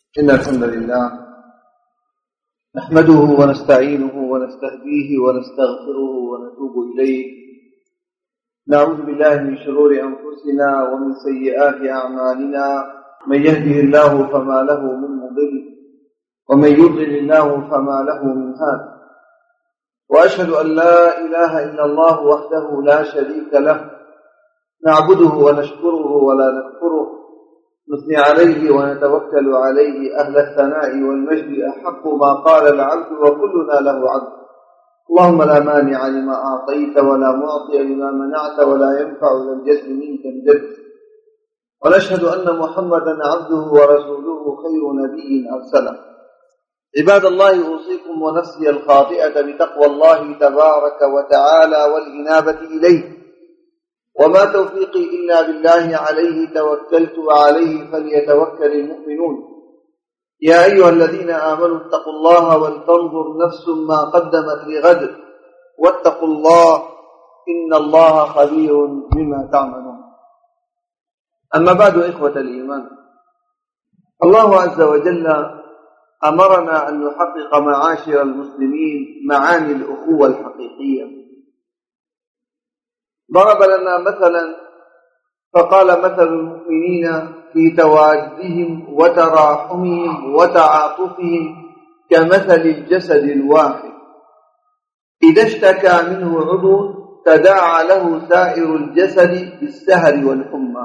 إن الحمد لله نحمده ونستعينه ونستهديه ونستغفره ونتوب إليه. نعوذ بالله من شرور أنفسنا ومن سيئات أعمالنا، من يهده الله فما له من مضل ومن يضلل الله فما له من هاد. وأشهد أن لا إله إلا الله وحده لا شريك له، نعبده ونشكره ولا نكفره، نثني عليه ونتوكل عليه. أهل الثناء والمجد أحق ما قال العبد وكلنا له عبد. اللهم لا مانع لما أعطيت ولا معطي لما منعت ولا ينفع ذا الجد منك الجد. ونشهد أن محمدا عبده ورسوله خير نبي أرسله. عباد الله، أوصيكم ونفسي الخاطئة بتقوى الله تبارك وتعالى والإنابة إليه، وما توفيقي إلا بالله، عليه توكلت وعليه فليتوكل المؤمنون. يا أيها الذين آمنوا اتقوا الله ولتنظر نفس ما قدمت لغد واتقوا الله إن الله خبير بما تعملون. أما بعد، إخوة الإيمان، الله عز وجل أمرنا أن نحقق معاشر المسلمين معاني الأخوة الحقيقية. ضرب لنا مثلا فقال: مثل المؤمنين في توادهم وتراحمهم وتعاطفهم كمثل الجسد الواحد، إذا اشتكى منه عضو تداعى له سائر الجسد بالسهر والحمى.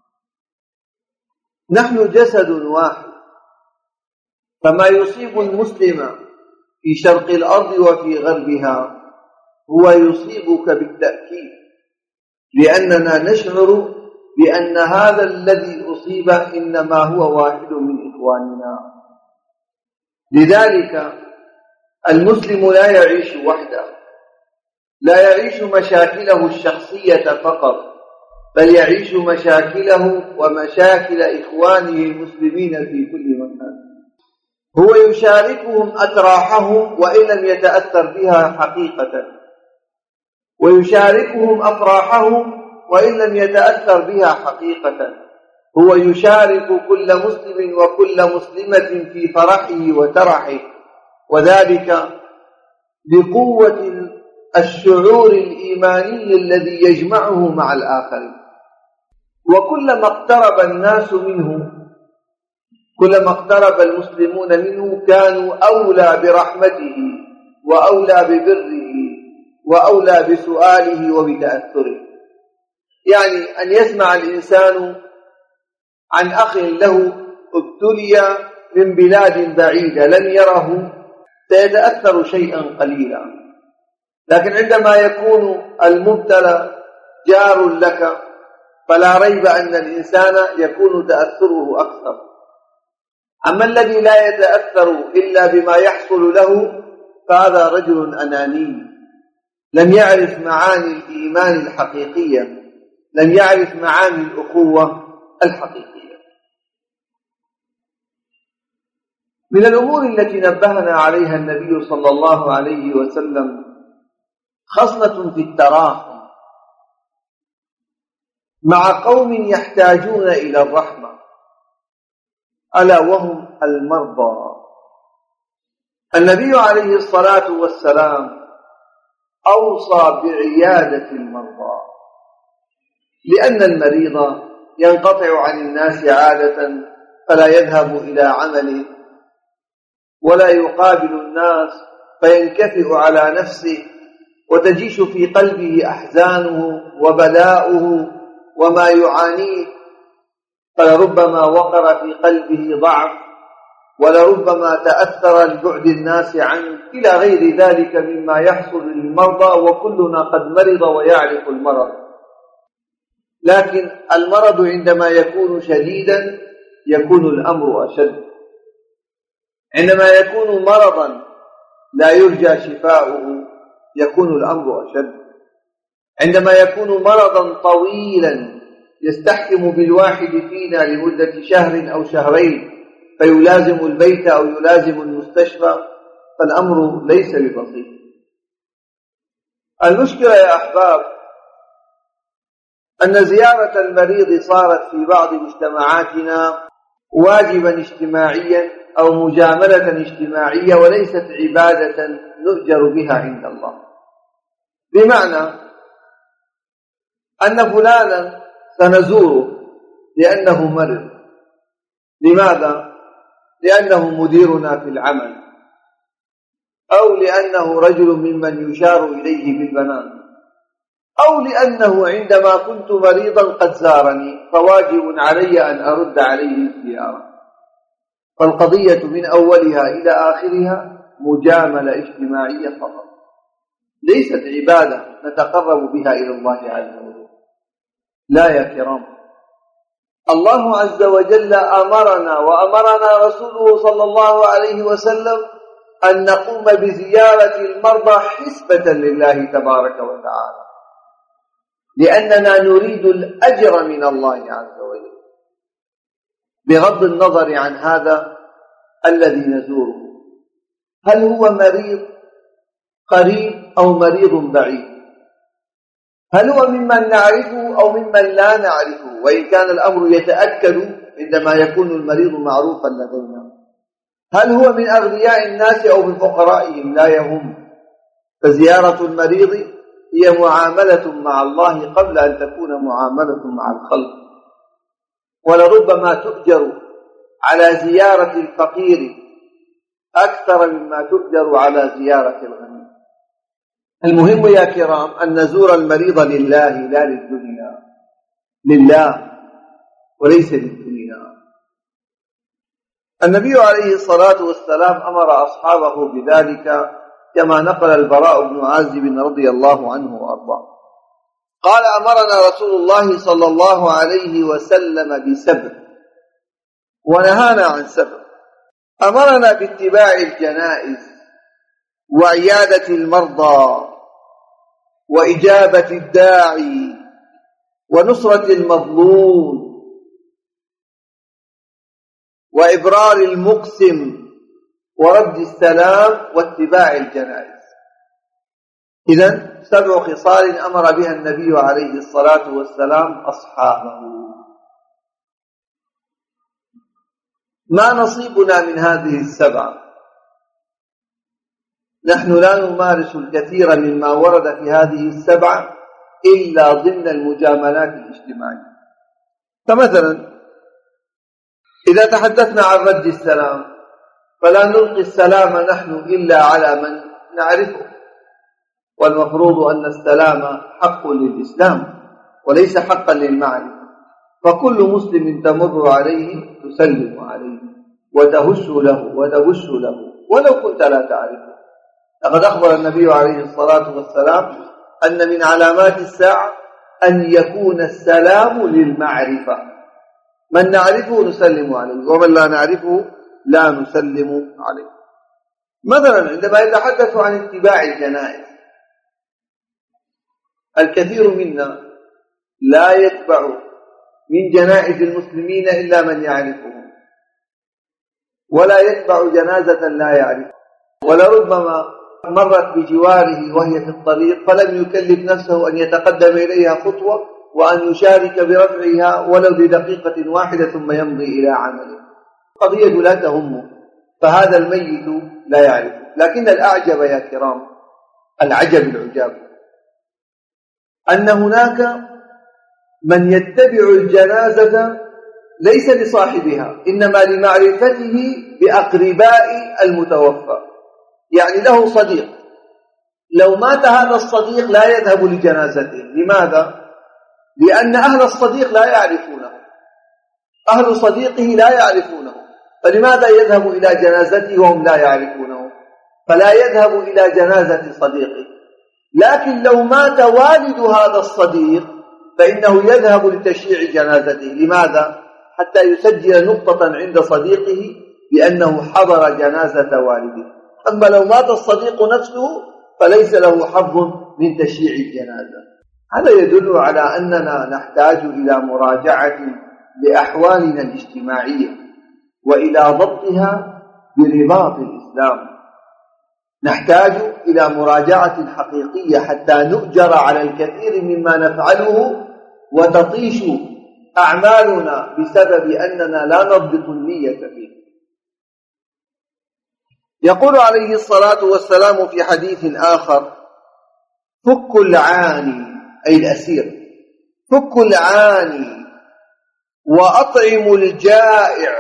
نحن جسد واحد، فما يصيب المسلم في شرق الأرض وفي غربها هو يصيبك بالتأكيد، لأننا نشعر بأن هذا الذي أصيب إنما هو واحد من إخواننا. لذلك المسلم لا يعيش وحده، لا يعيش مشاكله الشخصية فقط، بل يعيش مشاكله ومشاكل إخوانه المسلمين في كل مكان. هو يشاركهم أتراحهم وإن لم يتأثر بها حقيقة، ويشاركهم أفراحهم وإن لم يتأثر بها حقيقة. هو يشارك كل مسلم وكل مسلمة في فرحه وترحه، وذلك بقوة الشعور الإيماني الذي يجمعه مع الآخرين. وكلما اقترب الناس منه، كلما اقترب المسلمون منه، كانوا أولى برحمته وأولى ببره وأولى بسؤاله وبتأثره. يعني أن يسمع الإنسان عن أخ له ابتلي من بلاد بعيدة لم يره سيتأثر شيئا قليلا، لكن عندما يكون المبتلى جار لك فلا ريب أن الإنسان يكون تأثره أكثر. أما الذي لا يتأثر إلا بما يحصل له فهذا رجل أناني، لم يعرف معاني الإيمان الحقيقية، لم يعرف معاني الأخوة الحقيقية. من الأمور التي نبهنا عليها النبي صلى الله عليه وسلم خصلة في التراحم مع قوم يحتاجون إلى الرحمة، ألا وهم المرضى. النبي عليه الصلاة والسلام أوصى بعيادة المرضى، لأن المريض ينقطع عن الناس عادة فلا يذهب إلى عمله ولا يقابل الناس فينكفئ على نفسه، وتجيش في قلبه أحزانه وبلاؤه وما يعانيه، فلربما وقر في قلبه ضعف، ولربما تأثر لبعد الناس عنه، إلى غير ذلك مما يحصل للمرضى، وكلنا قد مرض ويعرف المرض. لكن المرض عندما يكون شديدا يكون الأمر أشد. عندما يكون مرضا لا يرجى شفاؤه يكون الأمر أشد. عندما يكون مرضا طويلا يستحكم بالواحد فينا لمدة شهر أو شهرين فيلازم البيت أو يلازم المستشفى، فالأمر ليس ببسيط. المشكلة يا أحباب أن زيارة المريض صارت في بعض مجتمعاتنا واجبا اجتماعيا أو مجاملة اجتماعية، وليست عبادة نؤجر بها عند الله. بمعنى أن فلانا سنزوره لأنه مرض. لماذا؟ لأنه مديرنا في العمل، أو لأنه رجل ممن يشار إليه بالبنان، أو لأنه عندما كنت مريضا قد زارني، فواجب علي أن أرد عليه الزيارة. فالقضية من أولها إلى آخرها مجاملة اجتماعية فقط، ليست عبادة نتقرب بها إلى الله عز وجل. لا يا كرام، الله عز وجل أمرنا وأمرنا رسوله صلى الله عليه وسلم أن نقوم بزيارة المرضى حسبة لله تبارك وتعالى، لأننا نريد الأجر من الله عز وجل، بغض النظر عن هذا الذي نزوره، هل هو مريض قريب أو مريض بعيد، هل هو ممن نعرفه أو ممن لا نعرفه، وإن كان الأمر يتأكد عندما يكون المريض معروفا لدينا، هل هو من أغنياء الناس أو من فقرائهم، لا يهم. فزيارة المريض هي معاملة مع الله قبل أن تكون معاملة مع الخلق، ولربما تؤجر على زيارة الفقير أكثر مما تؤجر على زيارة الغني. المهم يا كرام أن نزور المريض لله لا للدنيا، لله وليس للدنيا. النبي عليه الصلاة والسلام أمر أصحابه بذلك كما نقل البراء بن عازب رضي الله عنه وأرضاه قال: أمرنا رسول الله صلى الله عليه وسلم بسبع ونهانا عن سبع. أمرنا باتباع الجنائز وعيادة المرضى وإجابة الداعي ونصرة المظلوم وإبرار المقسم ورد السلام واتباع الجنائز. إذن 7 خصال أمر بها النبي عليه الصلاة والسلام أصحابه. ما نصيبنا من هذه 7؟ نحن لا نمارس الكثير مما ورد في هذه 7 إلا ضمن المجاملات الاجتماعية. فمثلا إذا تحدثنا عن رد السلام، فلا نلقي السلام نحن إلا على من نعرفه، والمفروض أن السلام حق للإسلام وليس حقا للمعرفة، فكل مسلم تمر عليه تسلم عليه وتهش له وتبش له ولو كنت لا تعرفه. لقد أخبر النبي عليه الصلاة والسلام أن من علامات الساعة أن يكون السلام للمعرفة، من نعرفه نسلم عليه ومن لا نعرفه لا نسلم عليه. مثلا عندما يتحدث عن اتباع الجنائز، الكثير منا لا يتبع من جنائز المسلمين إلا من يعرفهم، ولا يتبع جنازة لا يعرفها، ولربما مرت بجواره وهي في الطريق فلم يكلف نفسه أن يتقدم إليها خطوة وأن يشارك برفعها ولو لدقيقة واحدة ثم يمضي إلى عمله. قضية لا تهمه، فهذا الميت لا يعرفه. لكن الأعجب يا كرام، العجب العجاب، أن هناك من يتبع الجنازة ليس لصاحبها، إنما لمعرفته بأقرباء المتوفى. يعني له صديق، لو مات هذا الصديق لا يذهب لجنازته. لماذا؟ لأن أهل الصديق لا يعرفونه، أهل صديقه لا يعرفونه، فلماذا يذهب إلى جنازته وهم لا يعرفونه؟ فلا يذهب إلى جنازة صديقه. لكن لو مات والد هذا الصديق فإنه يذهب لتشييع جنازته. لماذا؟ حتى يسجل نقطة عند صديقه بأنه حضر جنازة والده. أما لو مات الصديق نفسه فليس له حظ من تشييع الجنازة. هذا يدل على أننا نحتاج إلى مراجعة لأحوالنا الاجتماعية وإلى ضبطها برباط الإسلام. نحتاج إلى مراجعة حقيقية حتى نؤجر على الكثير مما نفعله وتطيش أعمالنا بسبب أننا لا نضبط النية فيه. يقول عليه الصلاة والسلام في حديث آخر: فك العاني، أي الأسير، فك العاني وأطعموا الجائع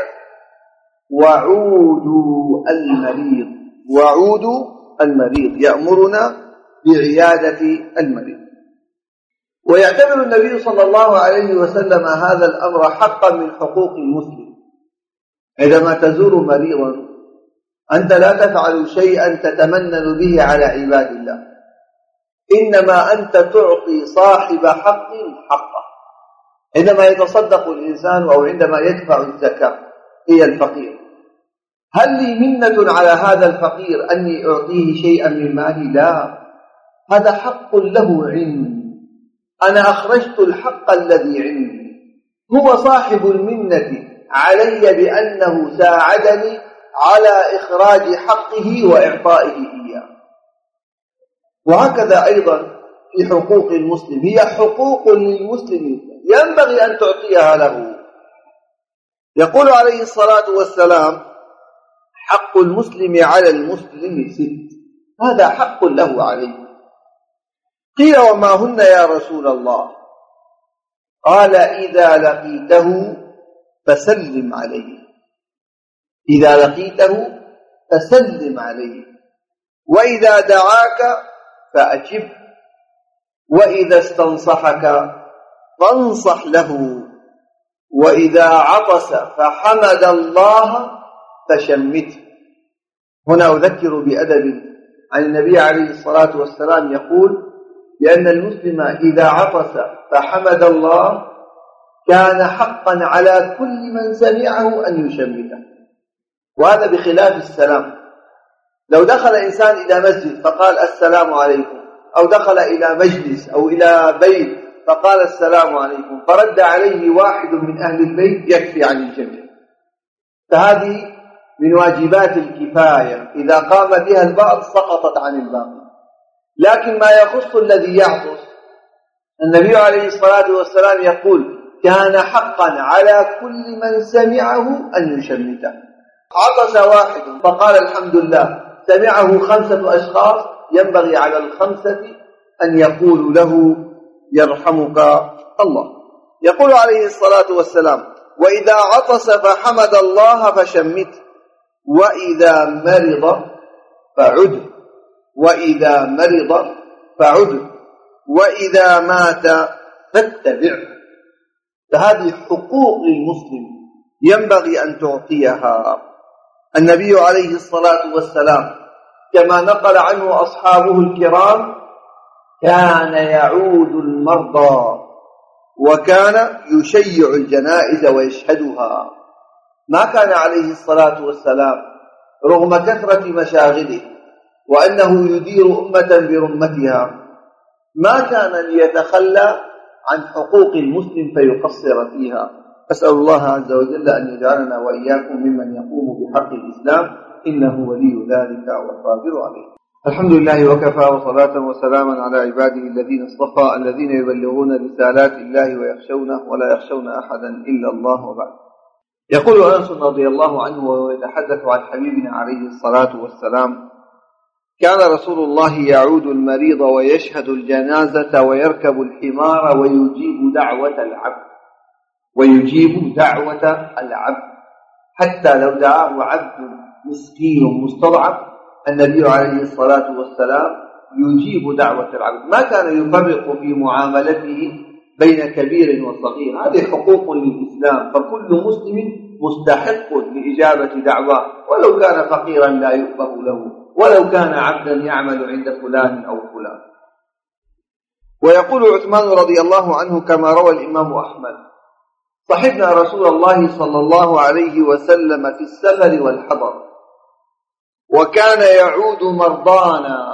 وعودوا المريض. وعودوا المريض، يأمرنا بعيادة المريض. ويعتبر النبي صلى الله عليه وسلم هذا الأمر حقا من حقوق المسلم. عندما تزور مريضا أنت لا تفعل شيئا تتمنن به على عباد الله، إنما أنت تعطي صاحب حق حقه. عندما يتصدق الإنسان أو عندما يدفع الزكاة إلى الفقير، هل لي منة على هذا الفقير أني أعطيه شيئا من مالي؟ لا، هذا حق له عندي، أنا أخرجت الحق الذي عندي. هو صاحب المنة علي بأنه ساعدني على إخراج حقه وإعطائه إياه. وهكذا أيضا في حقوق المسلم، هي حقوق للمسلم ينبغي أن تعطيها له. يقول عليه الصلاة والسلام: حق المسلم على المسلم 6، هذا حق له عليه. قيل: وما هن يا رسول الله؟ قال: إذا لقيته فسلم عليه، إذا لقيته فسلم عليه، وإذا دعاك فأجب، وإذا استنصحك فانصح له، وإذا عطس فحمد الله فشمته. هنا أذكر بأدب عن النبي عليه الصلاة والسلام يقول بأن المسلم إذا عطس فحمد الله كان حقا على كل من سمعه أن يشمته. وهذا بخلاف السلام. لو دخل إنسان إلى مسجد فقال السلام عليكم، أو دخل إلى مجلس أو إلى بيت فقال السلام عليكم، فرد عليه واحد من أهل البيت، يكفي عن الجميع. فهذه من واجبات الكفاية، إذا قام بها البعض سقطت عن الباقي. لكن ما يخص الذي يعطس، النبي عليه الصلاة والسلام يقول: كان حقا على كل من سمعه أن يشمته. عطس واحد فقال الحمد لله، سمعه 5 أشخاص، ينبغي على ال5 أن يقولوا له: يرحمك الله. يقول عليه الصلاة والسلام: وإذا عطس فحمد الله فشمته، وإذا مرض فعد، وإذا مرض فعد، وإذا مات فاتبعه. فهذه حقوق للمسلم ينبغي أن تعطيها. النبي عليه الصلاة والسلام كما نقل عنه أصحابه الكرام كان يعود المرضى، وكان يشيع الجنائز ويشهدها. ما كان عليه الصلاة والسلام رغم كثرة مشاغله وأنه يدير أمة برمتها، ما كان ليتخلى عن حقوق المسلم فيقصر فيها. أسأل الله عز وجل أن يجعلنا وإياكم ممن يقوم بحق الإسلام، إنه ولي ذلك والقادر عليه. الحمد لله وكفى، وصلاة وسلاما على عباده الذين اصطفى، الذين يبلغون رسالات الله ويخشونه ولا يخشون أحدا إلا الله. وبعد. يقول أنس رضي الله عنه وهو يتحدث عن حبيبنا عليه الصلاة والسلام: كان رسول الله يعود المريض ويشهد الجنازة ويركب الحمار ويجيب دعوة العبد، ويجيب دعوة العبد، حتى لو دعاه عبد مسكين مستضعف النبي عليه الصلاة والسلام يجيب دعوة العبد. ما كان يفرق في معاملته بين كبير وصغير، هذه حقوق للإسلام، فكل مسلم مستحق لإجابة دعواه، ولو كان فقيرا لا يؤبه له، ولو كان عبدا يعمل عند فلان أو فلان. ويقول عثمان رضي الله عنه كما روى الإمام أحمد: صحبنا رسول الله صلى الله عليه وسلم في السفر والحضر، وكان يعود مرضانا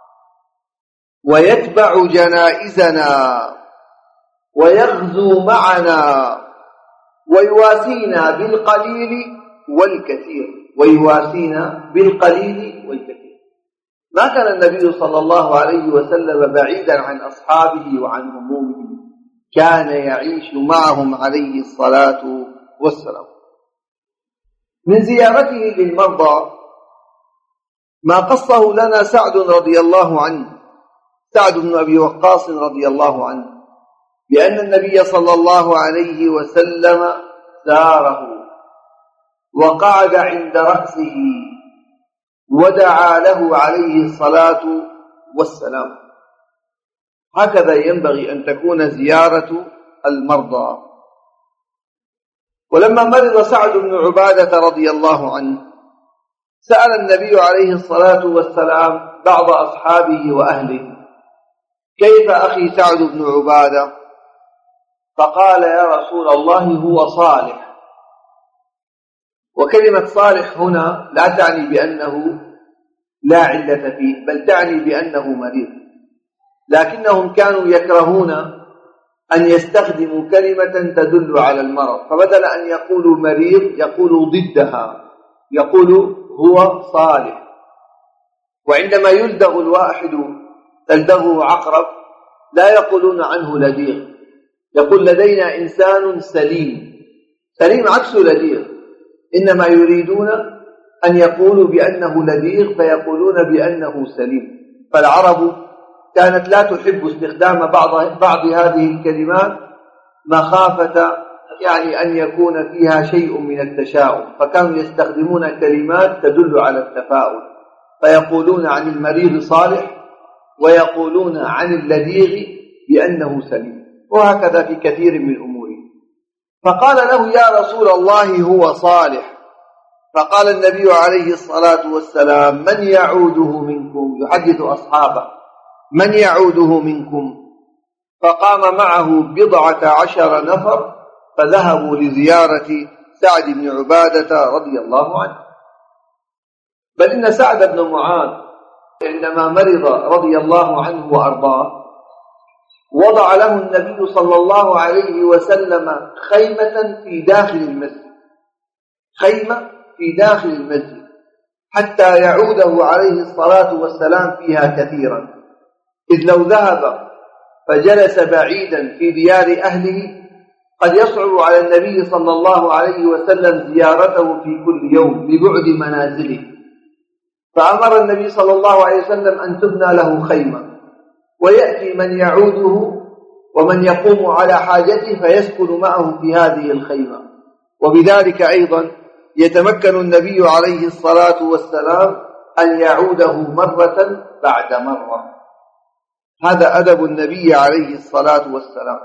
ويتبع جنائزنا ويغزو معنا ويواسينا بالقليل والكثير، ويواسينا بالقليل والكثير. ما كان النبي صلى الله عليه وسلم بعيدا عن أصحابه وعن همومه، كان يعيش معهم عليه الصلاة والسلام. من زيارته للمرضى ما قصه لنا سعد رضي الله عنه، سعد بن أبي وقاص رضي الله عنه، بأن النبي صلى الله عليه وسلم زاره وقعد عند رأسه ودعا له عليه الصلاة والسلام. هكذا ينبغي أن تكون زيارة المرضى. ولما مرض سعد بن عبادة رضي الله عنه سأل النبي عليه الصلاة والسلام بعض أصحابه وأهله: كيف أخي سعد بن عبادة؟ فقال: يا رسول الله هو صالح. وكلمة صالح هنا لا تعني بأنه لا علة فيه، بل تعني بأنه مريض، لكنهم كانوا يكرهون أن يستخدموا كلمة تدل على المرض، فبدل أن يقولوا مريض يقولوا ضدها، يقولوا هو صالح. وعندما يلدغ الواحد تلدغه عقرب لا يقولون عنه لديغ، يقول لدينا إنسان سليم. سليم عكس لديغ، إنما يريدون أن يقولوا بأنه لديغ فيقولون بأنه سليم. فالعرب كانت لا تحب استخدام بعض هذه الكلمات مخافة أن يكون فيها شيء من التشاؤم، فكانوا يستخدمون كلمات تدل على التفاؤل، فيقولون عن المريض صالح ويقولون عن اللديغ بأنه سليم، وهكذا في كثير من أموره. فقال له: يا رسول الله هو صالح. فقال النبي عليه الصلاة والسلام: من يعوده منكم؟ يحدث أصحابه: من يعوده منكم؟ فقام معه 14 نفر فذهبوا لزيارة سعد بن عبادة رضي الله عنه. بل إن سعد بن معاذ عندما مرض رضي الله عنه وأرضاه وضع له النبي صلى الله عليه وسلم خيمة في داخل المسجد، خيمة في داخل المسجد حتى يعوده عليه الصلاة والسلام فيها كثيرا، إذ لو ذهب فجلس بعيدا في ديار أهله قد يصعب على النبي صلى الله عليه وسلم زيارته في كل يوم لبعد منازله. فأمر النبي صلى الله عليه وسلم أن تبنى له خيمة، ويأتي من يعوده ومن يقوم على حاجته فيسكن معه في هذه الخيمة، وبذلك أيضا يتمكن النبي عليه الصلاة والسلام أن يعوده مرة بعد مرة. هذا أدب النبي عليه الصلاة والسلام.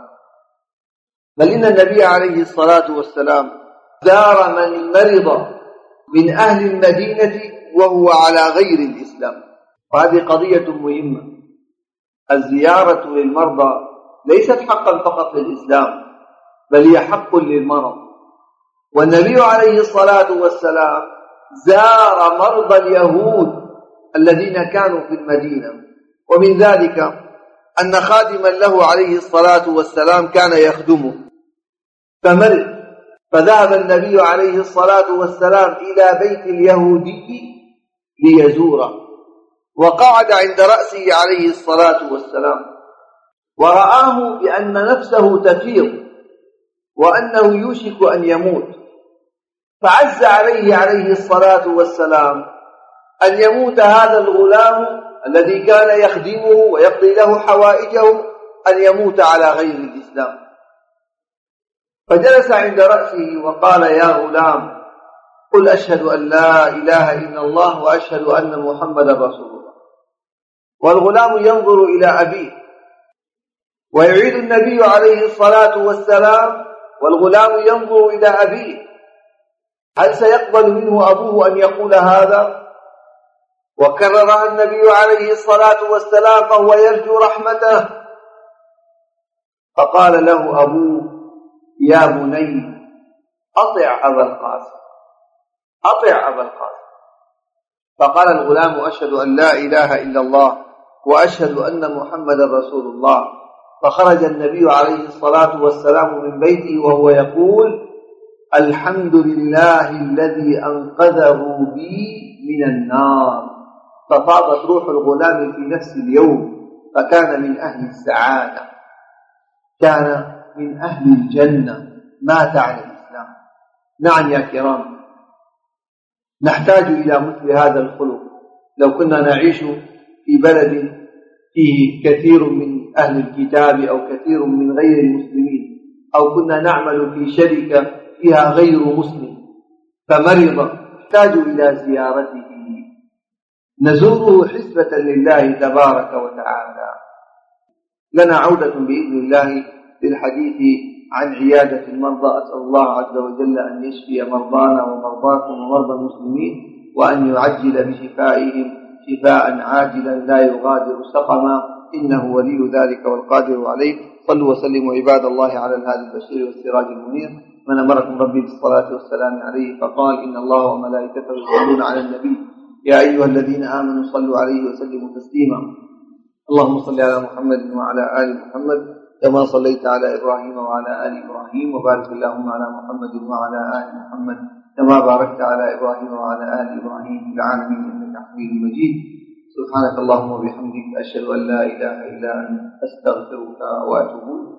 بل إن النبي عليه الصلاة والسلام زار من مرض من أهل المدينة وهو على غير الإسلام، وهذه قضية مهمة. الزيارة للمرضى ليست حقا فقط للإسلام، بل هي حق للمرض. والنبي عليه الصلاة والسلام زار مرضى اليهود الذين كانوا في المدينة، ومن ذلك أن خادما له عليه الصلاة والسلام كان يخدمه فمرض، فذهب النبي عليه الصلاة والسلام إلى بيت اليهودي ليزوره، وقعد عند رأسه عليه الصلاة والسلام، ورآه بأن نفسه تفيض وأنه يوشك أن يموت، فعز عليه الصلاة والسلام أن يموت هذا الغلام الذي كان يخدمه ويقضي له حوائجه، أن يموت على غير الإسلام. فجلس عند رأسه وقال: يا غلام، قل أشهد أن لا إله إلا الله وأشهد أن محمدا رسول الله. والغلام ينظر إلى أبيه، ويعيد النبي عليه الصلاة والسلام والغلام ينظر إلى أبيه، هل سيقبل منه أبوه أن يقول هذا؟ وكررها النبي عليه الصلاة والسلام فهو يرجو رحمته. فقال له أبوه: يا بني، أطع أبا القاسم، أطع أبا القاسم. فقال الغلام: أشهد أن لا إله إلا الله وأشهد أن محمدا رسول الله. فخرج النبي عليه الصلاة والسلام من بيته وهو يقول: الحمد لله الذي أنقذه بي من النار. ففاضت روح الغلام في نفس اليوم، فكان من أهل السعادة، كان من أهل الجنة مات على الإسلام. نعم يا كرام، نحتاج إلى مثل هذا الخلق. لو كنا نعيش في بلد فيه كثير من أهل الكتاب أو كثير من غير المسلمين، أو كنا نعمل في شركة فيها غير مسلم فمرض نحتاج إلى زيارته، نزوره حسبة لله تبارك وتعالى. لنا عودة بإذن الله للحديث عن عيادة المرضى. أسأل الله عز وجل أن يشفي مرضانا ومرضاكم ومرضى المسلمين، وأن يعجل بشفائهم شفاء عاجلا لا يغادر سقما، إنه ولي ذلك والقادر عليه. صلوا وسلموا عباد الله على الهادي البشير والسراج المنير، من أمركم ربي بالصلاة والسلام عليه فقال: إن الله وملائكته يصلون على النبي يا أيها الذين آمنوا صلوا عليه وسلموا تسليما. اللهم صل على محمد وعلى آل محمد كما صليت على إبراهيم وعلى آل إبراهيم، وبارك اللهم على محمد وعلى آل محمد كما باركت على إبراهيم وعلى آل إبراهيم في العالمين إنك حميد مجيد. سبحانك اللهم وبحمدك، أشهد أن لا إله إلا أنت، أستغفرك وأتوب إليك.